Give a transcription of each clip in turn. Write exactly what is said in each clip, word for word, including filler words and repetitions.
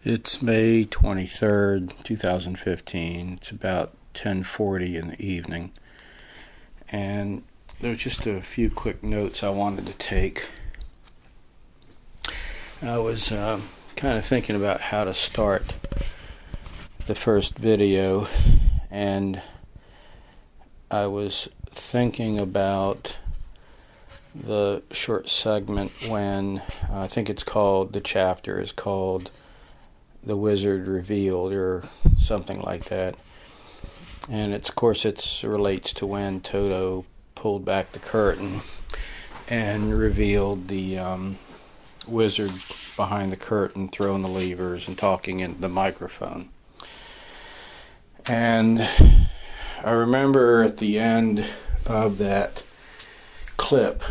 It's May twenty-third, twenty fifteen. It's about ten forty in the evening. And there's just a few quick notes I wanted to take. I was uh, kind of thinking about how to start the first video, and I was thinking about the short segment when uh, I think it's called, the chapter is called The Wizard Revealed, or something like that. And it's, of course, it relates to when Toto pulled back the curtain and revealed the um, wizard behind the curtain, throwing the levers and talking into the microphone. And I remember at the end of that clip,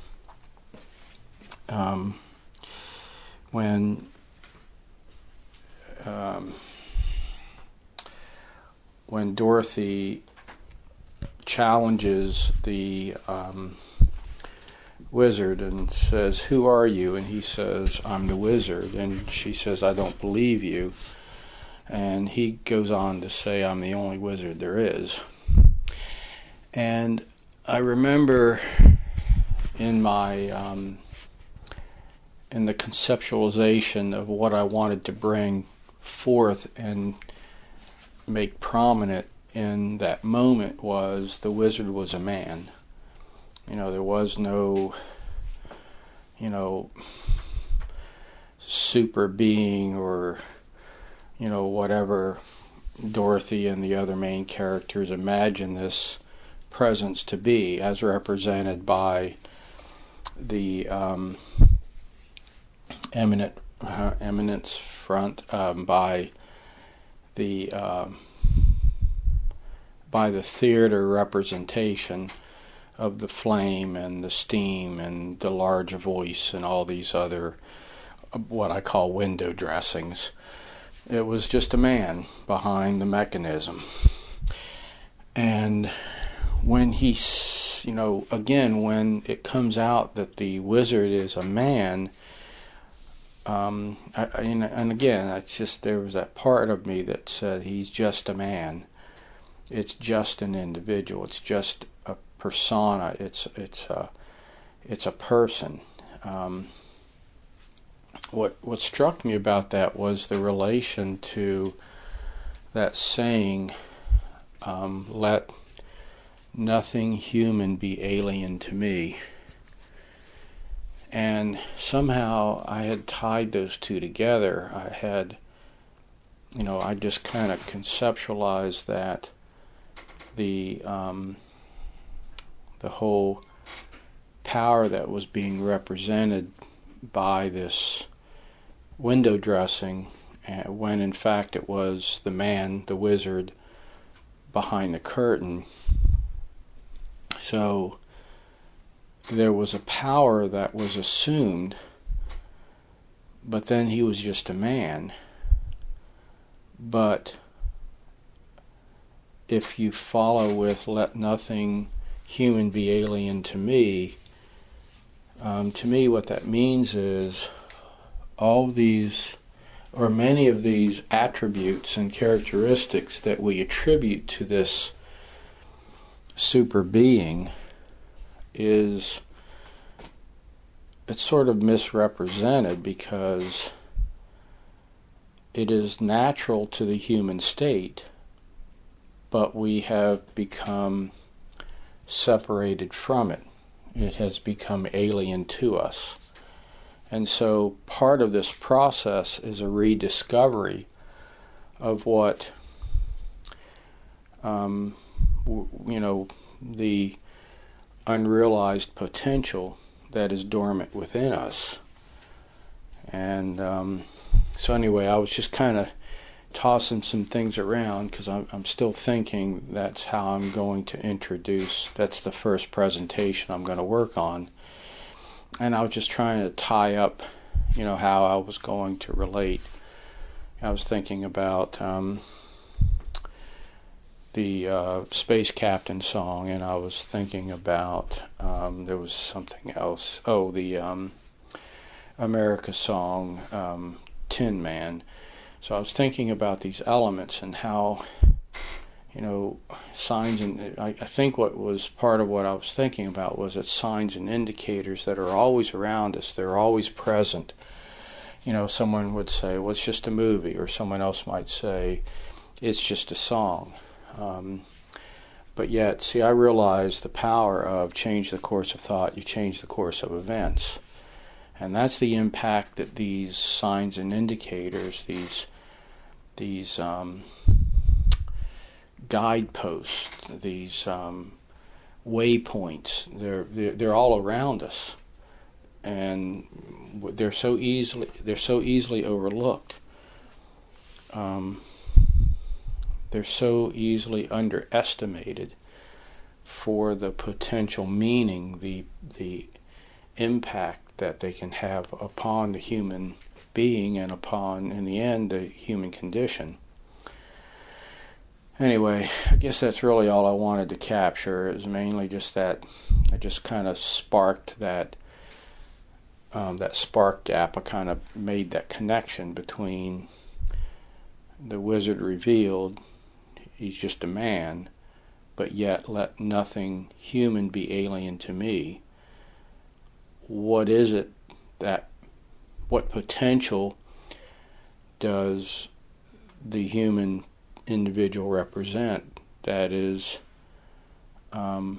um, when um, when Dorothy challenges the um, wizard and says, "Who are you?" And he says, "I'm the wizard." And she says, "I don't believe you." And he goes on to say, "I'm the only wizard there is." And I remember in my um, in the conceptualization of what I wanted to bring forth and make prominent in that moment was the wizard was a man. You know, there was no, you know, super being or, you know, whatever Dorothy and the other main characters imagine this presence to be, as represented by the um, eminent uh, eminence front, um, by the uh, by the theater representation of the flame and the steam and the large voice and all these other uh, what I call window dressings. It was just a man behind the mechanism. And when he, you know, again, when it comes out that the wizard is a man, um, I, I, and again, it's just, there was that part of me that said, he's just a man. It's just an individual. It's just a persona. It's it's a it's a person. Um, what what struck me about that was the relation to that saying, um, "Let nothing human be alien to me." And somehow I had tied those two together. I had, you know, I just kind of conceptualized that the um, the whole power that was being represented by this window dressing, uh, when in fact it was the man, the wizard, behind the curtain. So there was a power that was assumed, but then he was just a man. But if you follow with "let nothing human be alien to me," um, to me what that means is all these, or many of these attributes and characteristics that we attribute to this super being is, it's sort of misrepresented, because it is natural to the human state, but we have become separated from it. It has become alien to us. And so part of this process is a rediscovery of what, um, w- you know, the unrealized potential that is dormant within us. And um, so anyway, I was just kind of tossing some things around, because I'm, I'm still thinking that's how I'm going to introduce, that's the first presentation I'm going to work on. And I was just trying to tie up, you know, how I was going to relate. I was thinking about um, the uh, Space Captain song, and I was thinking about, um, there was something else, oh, the um, America song, um, Tin Man. So I was thinking about these elements and how, you know, signs and I, I think what was part of what I was thinking about was that signs and indicators that are always around us, they're always present. You know, someone would say, well, it's just a movie, or someone else might say, it's just a song. Um, but yet, see, I realize the power of change the course of thought, you change the course of events. And that's the impact that these signs and indicators, these these um, guideposts, these um, waypoints, they're, they're they're all around us, and they're so easily they're so easily overlooked. Um, they're so easily underestimated for the potential meaning, the the impact that they can have upon the human being and upon, in the end, the human condition. Anyway, I guess that's really all I wanted to capture. It was mainly just that I just kind of sparked that um, that spark gap. I kind of made that connection between the wizard revealed, he's just a man, but yet let nothing human be alien to me. What is it that, what potential does the human individual represent that is um,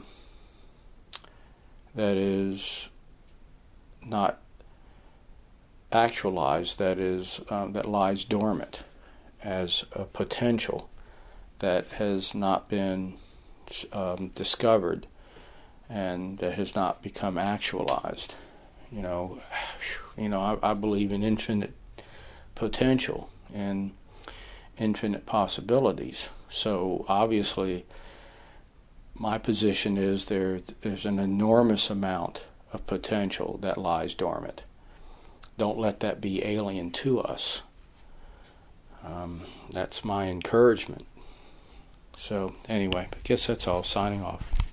that is not actualized, that is um, that lies dormant as a potential that has not been um, discovered and that has not become actualized. You know, you know, I, I believe in infinite potential and infinite possibilities. So obviously, my position is there. There's an enormous amount of potential that lies dormant. Don't let that be alien to us. Um, that's my encouragement. So anyway, I guess that's all. Signing off.